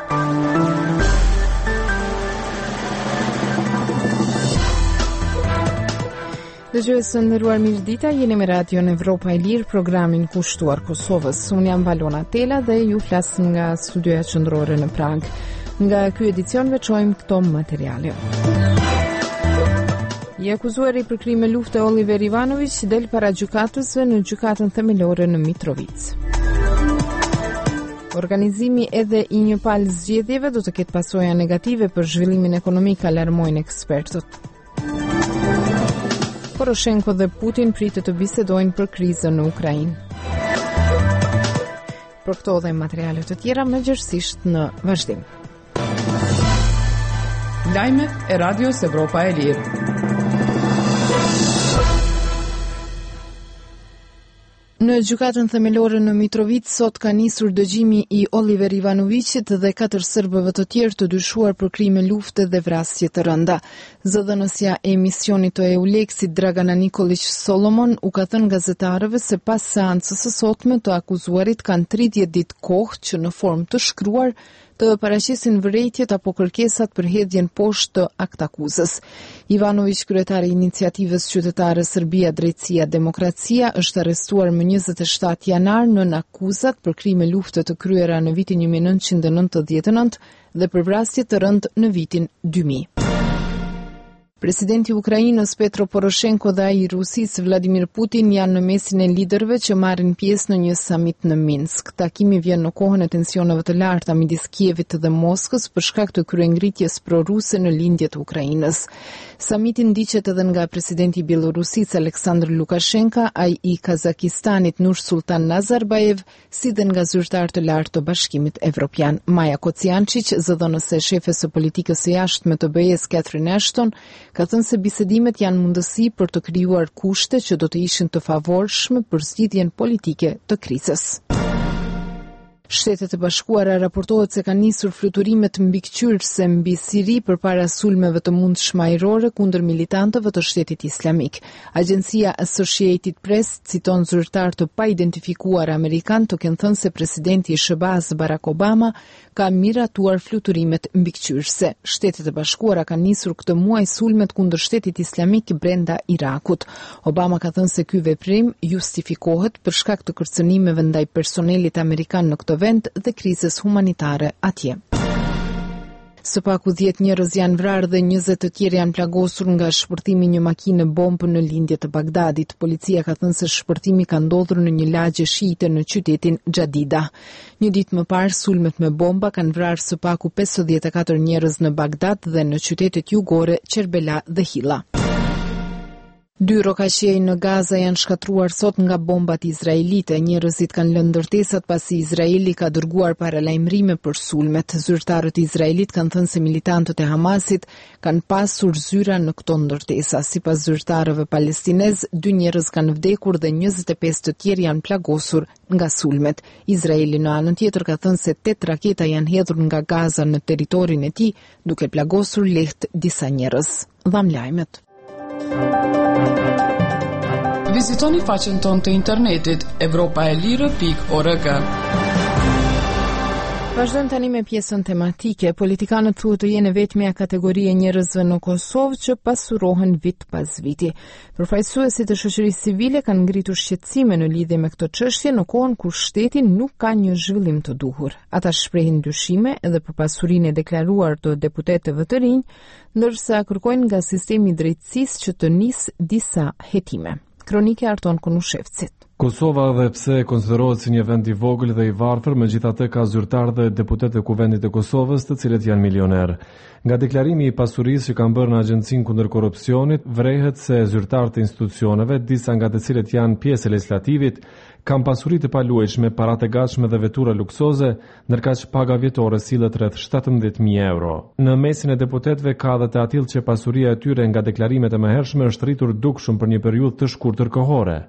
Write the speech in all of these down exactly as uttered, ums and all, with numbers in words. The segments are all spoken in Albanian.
Dëgjues së nderuar, mirëdita, jeni me Radio në Evropa e Lirë, programin kushtuar Kosovës. Unë jam Valona Tela dhe ju flas nga studioja qendrore në Prag. Nga ky edicion veçojmë këto materiale. I akuzuari për krime lufte Oliver Ivanović del para gjykatësve në gjykatën themelore në Mitrovic. Organizimi edhe i një palë zgjedhjeve do të ketë pasoja negative për zhvillimin ekonomik, alarmojnë ekspertët. Poroshenko dhe Putin pritet të bisedojnë për krizën në Ukrainë. Për këto dhe materiale të tjera mëgjërësisht në vazhdim. Lajmet e Radios Evropa e Lirë. Në gjykatën themelore në Mitrovic sot ka nisur dëgjimi i Oliver Ivanovićit dhe katër serbëve të tjerë të dyshuar për krime lufte dhe vrasje të rënda. Zëdhënësja e emisionit të Euleksit Dragana Nikolić Solomon u ka thënë gazetarëve se pas seancës së sotme të akuzuarit kanë tridhjetë ditë kohë që në formë të shkruar të paraqesin vërejtjet apo kërkesat për hedhjen poshtë të aktakuzës. Ivanović, kryetari i iniciativës qytetare Serbia Drejtësia Demokracia, është arrestuar më njëzet e shtatë janar nën akuzat për krime lufte të kryera në vitin një mijë e nëntëqind e nëntëdhjetë e nëntë dhe për vrasje të rëndë në vitin dy mijë. Presidenti i Ukrainës Petro Poroshenko dhe ai i Rusisë Vladimir Putin janë në mesin e liderëve që marrin pjesë në një samit në Minsk. Takimi vjen në kohën e tensioneve të larta midis Kievit dhe Moskës për shkak të kryengritjes proruse në lindje të Ukrainës. Samiti ndiqet edhe nga presidenti i Bielorusisë Aleksandr Lukashenko, ai i Kazakistanit Nursultan Nazarbayev, si dhe nga zyrtar të lartë të Bashkimit Evropian. Maja Kociančić, zëdhënëse e shefes së politikës së jashtme të B E-s Catherine Ashton, ka thënë se bisedimet janë mundësi për të krijuar kushte që do të ishin të favorshme për zgjidhjen politike të krizës. Shtetet e Bashkuara raportohet se kanë nisur fluturimet mbikëqyrëse mbi Siri përpara sulmeve të mundshme ajrore kundër militantëve të Shtetit Islamik. Agjencia Associated Press citon zyrtar të paidentifikuar amerikan të kenë thënë se presidenti i S B A-s Barack Obama ka miratuar fluturimet mbikëqyrëse. Shtetet e Bashkuara kanë nisur këtë muaj sulmet kundër Shtetit Islamik brenda Irakut. Obama ka thënë se ky veprim justifikohet për shkak të kërcënimeve ndaj personelit amerikan në këtë vend dhe krizës humanitare atje. Së paku dhjetë njerëz janë vrarë dhe njëzet të tjerë janë plagosur nga shpërtimi një makine bombë në lindje të Bagdadit. Policia ka thënë se shpërtimi ka ndodhur në një lagje shiite në qytetin Xhadida. Një ditë më parë, sulmet me bomba kanë vrarë së paku pesëdhjetë e katër njerëz në Bagdad dhe në qytetet jugore Qerbela dhe Hilla. Dy rokaqej në Gaza janë shkatruar sot nga bombat izraelite. Njerëzit kanë lënë ndërtesat pasi Izraeli ka dërguar paralajmërime për sulmet. Zyrtarët izraelit kanë thënë se militantët e Hamasit kanë pasur zyra në këto ndërtesa. Sipas zyrtarëve palestinez, dy njerëz kanë vdekur dhe njëzet e pesë të tjerë janë plagosur nga sulmet. Izraeli në anën tjetër ka thënë se tetë raketa janë hedhur nga Gaza në territorin e tij, duke plagosur lehtë disa njerëz. Dham lajmet. Vizitoni faqen tonë të internetit evropa e lirë pikë org. Vazhdojmë tani me pjesën tematike. Politikanët thuhet të jenë vetmja kategori e njerëzve në Kosovë që pasurohen vit pas viti. Përfaqësuesit e shoqërisë civile kanë ngritur shqetësime në lidhje me këtë çështje në kohën kur shteti nuk ka një zhvillim të duhur. Ata shprehin dyshime edhe për pasurinë e deklaruar të deputetëve të rinj, ndërsa kërkojnë nga sistemi i drejtësisë që të nisë disa hetime. Kronike Arton Konushevcit. Kosova, edhe pse konsiderohet si një vend i vogël dhe i varfër, megjithatë ka zyrtar dhe deputetë të Kuvendit të Kosovës, të cilët janë milionerë. Nga deklarimi i pasurisë që kanë bërë në Agjencinë kundër korrupsionit, vrehet se zyrtarët e institucioneve, disa nga të cilët janë pjesë e legislativit, kanë pasuri të paluajtshme, para të gatshme dhe vetura luksoze, ndërkaq paga vjetore sillet rreth shtatëmbëdhjetë mijë euro. Në mesin e deputetëve ka edhe të atill që pasuria e tyre nga deklarimet e mëhershme është rritur dukshëm për një periudhë të shkurtër kohore.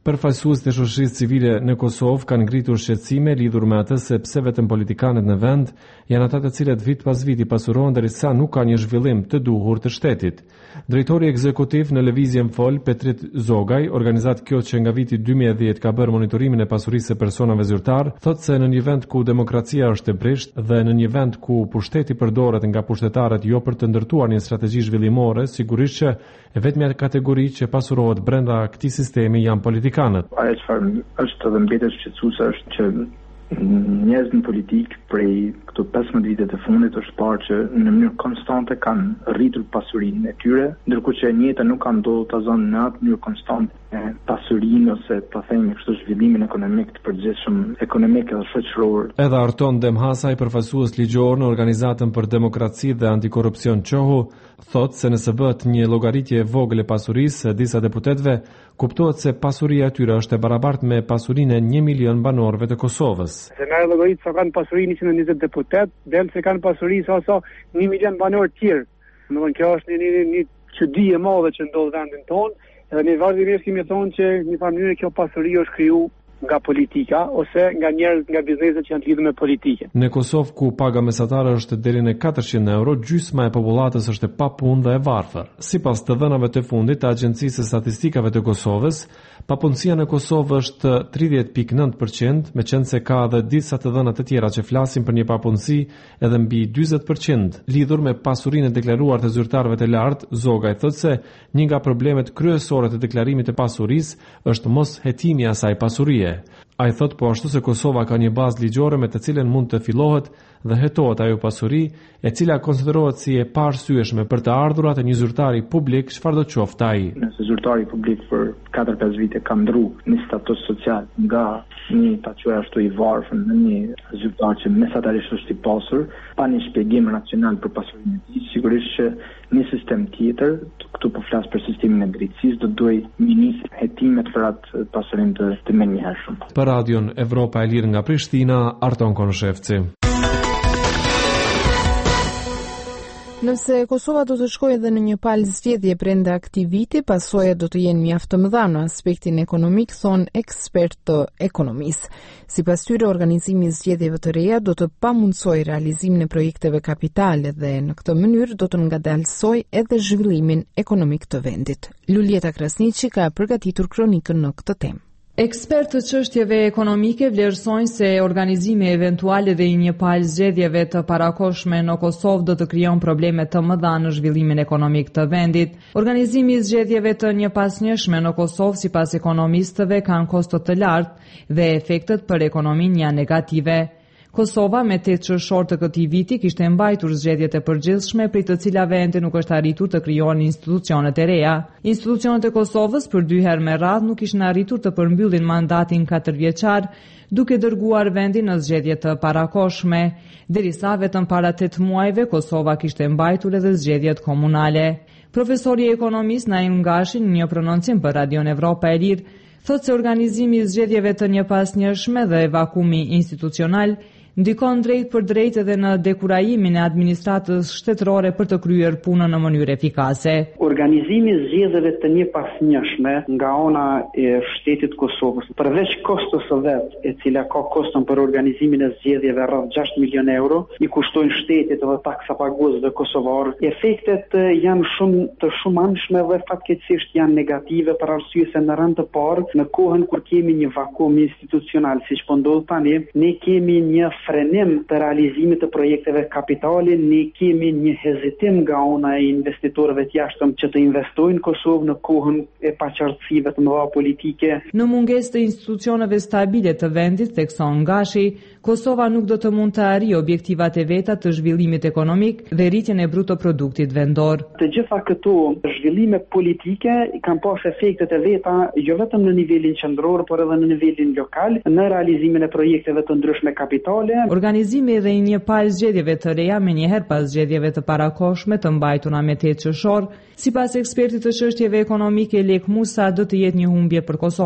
Përfaqësuesit e shoqërisë civile në Kosovë kanë ngritur shqetësime lidhur me atë se pse vetëm politikanët në vend janë ata të cilët vit pas viti pasurohen derisa nuk ka një zhvillim të duhur të shtetit. Drejtori ekzekutiv në Lëvizjen Fol, Petrit Zogaj, organizatë kjo që nga viti dy mijë e dhjetë ka bërë monitorimin e pasurisë së personave zyrtar, thotë se në një vend ku demokracia është e brisht dhe në një vend ku pushteti përdoret nga pushtetarët jo për të ndërtuar një strategji zhvillimore, sigurisht që e vetmja kategori që pasurohet brenda këtij sistemi janë politikanët. Ajo çfarë është edhe mbetet shqetësuese është që njerëzit në politikë prej këto pesëmbëdhjetë vitet e fundit është parë që në mënyrë konstante kanë rritur pasurinë e tyre, ndërkohë që e njëjta nuk ka ndodhur ta zonë në atë mënyrë konstante pasurinë ose ta themi kështu zhvillimin ekonomik të përgjithshëm, ekonomik dhe shoqëror. Edhe Arton Demhasaj, përfaqësues ligjor në Organizatën për Demokraci dhe Antikorrupsion Qohu, thotë se nëse bëhet një llogaritje e vogël e pasurisë së disa deputetëve, kuptohet se pasuria e tyre është e barabartë me pasurinë e një milion banorëve të Kosovës. Se në llogarit sa kanë pasurinë njëqind e njëzet deputet, del se kanë pasuri sa sa një milion banorë të tjerë. Domethënë kjo është një, një, një çudi e madhe që ndodh vendin tonë, edhe ne vazhdimisht kemi thonë që në një mënyrë kjo pasuri është krijuar nga politika ose nga njerëz nga bizneset që janë të lidhur me politikën. Në Kosovë, ku paga mesatare është deri në katërqind euro, gjysma e popullatës është e papunë dhe e varfër. Sipas të dhënave të fundit të Agjencisë së Statistikave të Kosovës, papunësia në Kosovë është tridhjetë pikë nëntë përqind, meqense ka edhe disa të dhëna të tjera që flasin për një papunësi edhe mbi dyzet përqind. Lidhur me pasurinë e deklaruar të zyrtarëve të lartë, Zogaj thotë se një nga problemet kryesore të deklarimit të pasurisë është mos hetimi i asaj pasurie. Ai thot po ashtu se Kosova ka një bazë ligjore me të cilën mund të fillohet dhe hetohet ajo pasuri, e cila konsiderohet si e parsyeshme për të ardhurat e një zyrtari publik, çfarëdo qoftë ai. Nëse zyrtari publik për katër pesë vite ka ndru një status social nga një ta quaj ashtu i varfër në një zyrtar që mesatarisht është i pasur, pa një shpjegim racional për pasurinë e tij, sigurisht që një sistem tjetër, këtu po flas për sistemin e drejtësisë, do duaj minis hetimet për atë pasurinë të, të menjëhershëm. Për Radion Evropa e Lirë nga Prishtina, Arton Konshevci. Nëse Kosova do të shkojë edhe në një palë zgjedhje brenda këtij viti, pasojat do të jenë mjaft të mëdha në aspektin ekonomik, thon ekspert të ekonomisë. Sipas tyre, organizimi i zgjedhjeve të reja do të pamundsojë realizimin e projekteve kapitale dhe në këtë mënyrë do të ngadalsojë edhe zhvillimin ekonomik të vendit. Lulieta Krasniqi ka përgatitur kronikën në këtë temë. Ekspertë të çështjeve ekonomike vlerësojnë se organizimi eventual dhe i një palë zgjedhjeve të parakoshme në Kosovë do të krijon probleme të mëdha në zhvillimin ekonomik të vendit. Organizimi i zgjedhjeve të një pasnjëshme në Kosovë sipas ekonomistëve kanë kosto të lartë dhe efektet për ekonominë janë negative. Kosova me tetë qershor të këtij viti kishte mbajtur zgjedhjet e përgjithshme, prej të cilave ende nuk është arritur të krijohen institucionet e reja. Institucionet e Kosovës për dy herë me radhë nuk kishin arritur të përmbyllin mandatin katërvjeçar, duke dërguar vendin në zgjedhje të parakoshme, derisa vetëm para tetë muajve Kosova kishte mbajtur edhe zgjedhjet komunale. Profesori ekonomist Naim Gashi në një prononcim për Radion Evropa e Lirë thotë se organizimi i zgjedhjeve të një pasnjëshme dhe evakumi institucional ndikon drejt për drejt edhe në dekurajimin e administratës shtetërore për të kryer punën në mënyrë efikase. Organizimi i zgjedhjeve të një pasnjëshme nga ana e shtetit Kosovës, përveç kostos së vet, e cila ka koston për organizimin e zgjedhjeve rreth gjashtë milionë euro, i kushtojnë shtetit edhe taksa paguesve kosovar. Efektet janë shumë të shumanshme dhe fatkeqësisht janë negative për arsye se në rënd të parë, në kohën kur kemi një vakum institucional siç po ndodh tani, ne kemi një frenim të realizimit të projekteve kapitale, ne kemi një hezitim nga ana e investitorëve të jashtëm që të investojnë në Kosovë në kohën e paqartësive të mëdha politike. Në mungesë të institucioneve stabile të vendit, thekson Gashi, Kosova nuk do të mund të arrijë objektivat e veta të zhvillimit ekonomik dhe rritjen e bruto produktit vendor. Të gjitha këto zhvillime politike kanë pas efektet e veta jo vetëm në nivelin qendror, por edhe në nivelin lokal, në realizimin e projekteve të ndryshme kapitale. Organizimi dhe i një palë zgjedhjeve të reja me njëherë pas zgjedhjeve të parakoshme të mbajtura me tetë qershor, sipas ekspertit të çështjeve ekonomike Lek Musa, do të jetë një humbje për Kosovën.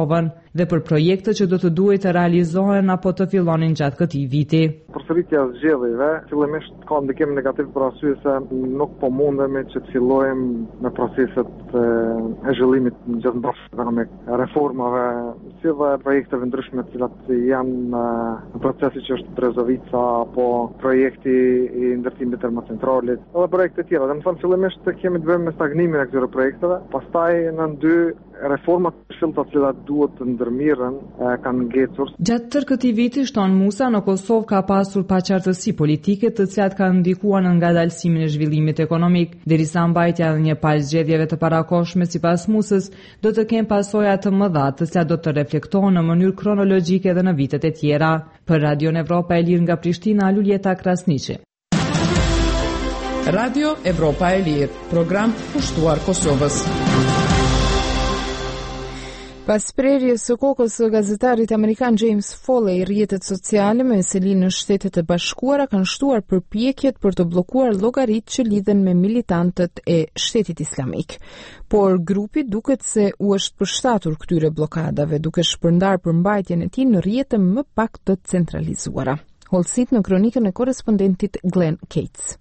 dhe për projekte që do të duhet të realizohen apo të fillonin gjatë këtij viti. Përsëritja e zgjedhjeve fillimisht ka ndikim negativ për arsye se nuk po mundemi që të fillojmë me proceset e zhvillimit në gjithë bashkë ekonomik, reformave, si dhe projekteve ndryshme të cilat janë në procesi që është Brezovica apo projekti i ndërtimit termocentralit, edhe projekte tjera. Dhe më thënë fillimisht kemi të bëjmë me stagnimin e këtyre projekteve, pastaj në dy reformat të shëllta të cilat duhet të ndërmirën kanë ngecur. Gjatë tërë këtij viti, shton Musa, në Kosovë ka pasur paqartësi politike të cilat kanë ndikuar në ngadalësimin e zhvillimit ekonomik, derisa mbajtja e një palë zgjedhjeve të parakohshme sipas Musës do të kenë pasoja të mëdha, të cilat do të reflektohen në mënyrë kronologjike edhe në vitet e tjera. Për Radio Evropa e Lirë nga Prishtina, Luljeta Krasniqi. Radio Evropa e Lirë, program pushtuar Kosovës. Pas prerjes së kokës së gazetarit amerikan James Foley, rrjetet sociale me selin në Shtetet e Bashkuara kanë shtuar përpjekjet për të bllokuar llogaritë që lidhen me militantët e Shtetit Islamik. Por grupi duket se u është përshtatur këtyre bllokadave, duke shpërndar përmbajtjen e tij në rrjete më pak të centralizuara. Holsit në kronikën e korrespondentit Glenn Cates.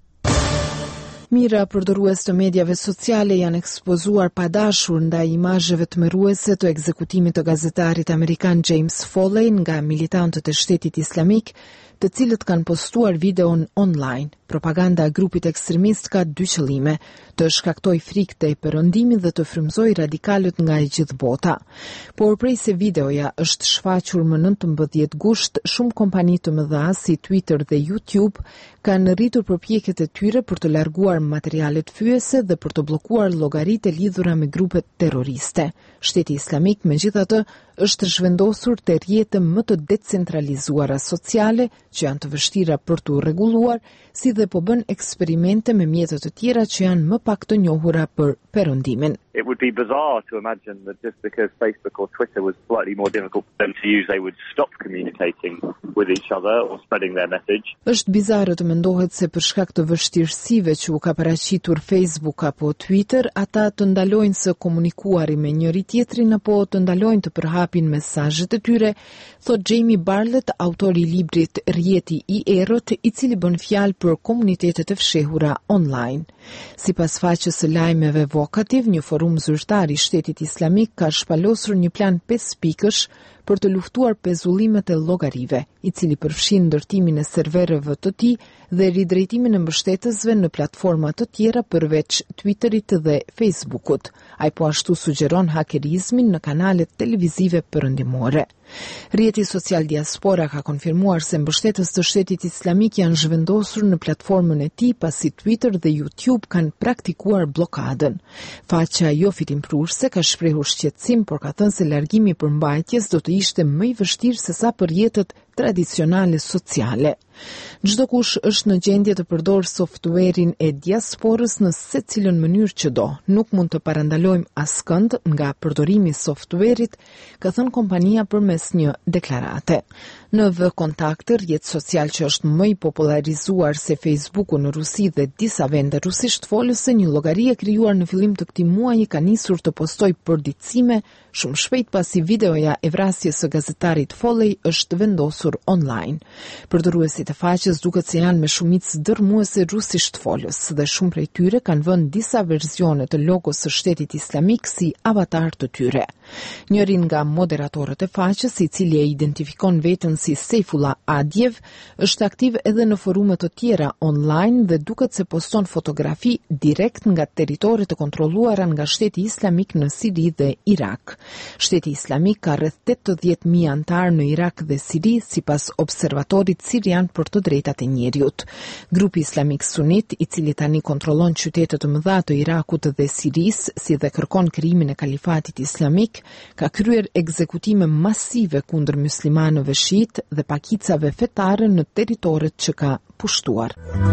Mira përdorues të medjave sociale janë ekspozuar padashur ndaj imazheve tmerruese të ekzekutimit të gazetarit amerikan James Foley nga militantët e Shtetit Islamik, të cilët kanë postuar videon online. Propaganda e grupit ekstremist ka dy qëllime: të shkaktoj frikë te perëndimi dhe të frymëzoj radikalët nga e gjithë bota. Por prej se videoja është shfaqur më nëntëmbëdhjetë gusht, shumë kompani të mëdha si Twitter dhe YouTube kanë rritur përpjekjet e tyre për të larguar materialet fyese dhe për të bllokuar llogaritë e lidhura me grupe terroriste. Shteti Islamik, megjithatë, është zhvendosur te rrjete më të decentralizuara sociale, që janë të vështira për të rregulluar, si dhe po bën eksperimente me mjete të tjera që janë më pak të njohura për perëndimin. It would be bizarre to imagine that just because Facebook or Twitter was slightly more difficult for them to use, they would stop communicating with each other or spreading their message. Është bizare të mendohet se për shkak të vështirësive që u ka paraqitur Facebook apo Twitter, ata të ndalojnë së komunikuari me njëri tjetrin apo të ndalojnë të përhapin mesazhet e tyre, thot Jamie Bartlett, autori i librit Rrjeti i errët, i cili bën fjalë për komunitetet e fshehura online. Sipas faqes së lajmeve Vokativ, një forum zyrtar i Shtetit Islamik ka shpalosur një plan pesë pikësh për të luftuar pezullimet e llogarive, i cili përfshin ndërtimin e serverëve të tij dhe ridrejtimin e mbështetësve në platforma të tjera përveç Twitterit dhe Facebookut. Ai po ashtu sugjeron hakerizmin në kanalet televizive perëndimore. Rrjeti social Diaspora ka konfirmuar se mbështetës të Shtetit Islamik janë zhvendosur në platformën e tij pasi Twitter dhe YouTube kanë praktikuar blokadën. Faqja jo fitimprurse ka shprehur shqetësim, por ka thënë se largimi i përmbajtjes do të ishte më i vështirë se sa për rrjetet tradicionale sociale. Çdo kush është në gjendje të përdorë softwarein e diasporës në secilën mënyrë që do. Nuk mund të parandalojmë askënd nga përdorimi i softwareit, ka thënë kompania përmes një deklarate. Në V-Kontakte, rrjet social që është më i popularizuar se Facebooku në Rusi dhe disa vende rusisht folëse, një llogari e krijuar në fillim të këtij muaji ka nisur të postoj përditësime shumë shpejt pasi videoja e vrasjes së gazetarit Foley është vendosur online. Përdoruesit e faqes duket se janë me shumicë dërmuese rusisht folës dhe shumë prej tyre kanë vënë disa versione të logos së Shtetit Islamik si avatar të tyre. Njëri nga moderatorët e faqes, i cili e identifikon veten si Sejfullah Adjev, është aktiv edhe në forume të tjera online dhe duket se poston fotografi direkt nga territoret të kontrolluara nga Shteti Islamik në Siri dhe Irak. Shteti Islamik ka rreth tetëdhjetë mijë antar në Irak dhe Siri, sipas observatorit sirian për të drejtat e njeriut. Grupi Islamik Sunit, i cili tani kontrollon qytete të mëdha të Irakut dhe Siris, si dhe kërkon krijimin e kalifatit islamik, ka kryer ekzekutime masive kundër muslimanëve shiit dhe pakicave fetare në territoret që ka pushtuar.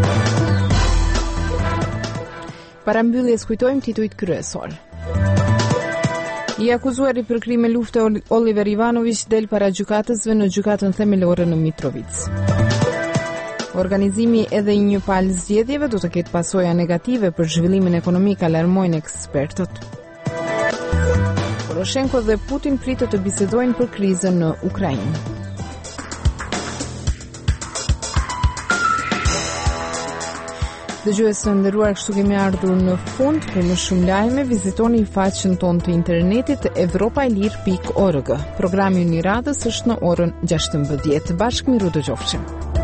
Para mbylljes kujtojmë titujt kryesor. I akuzuari për krime lufte Oliver Ivanović del para gjykatësve në gjykatën themelore në Mitrovic. Organizimi edhe i një palë zgjedhjeve do të ketë pasoja negative për zhvillimin ekonomik, alarmojnë ekspertët. Por Poroshenko dhe Putin pritet të bisedojnë për krizën në Ukrainë. Dëgjues të nderuar, kështu kemi ardhur në fund. Për më shumë lajme, vizitoni faqen tonë të internetit evropaelir pikë org. Programi i radhës është në orën gjashtëmbëdhjetë. Bashkë miru dëgjofshim.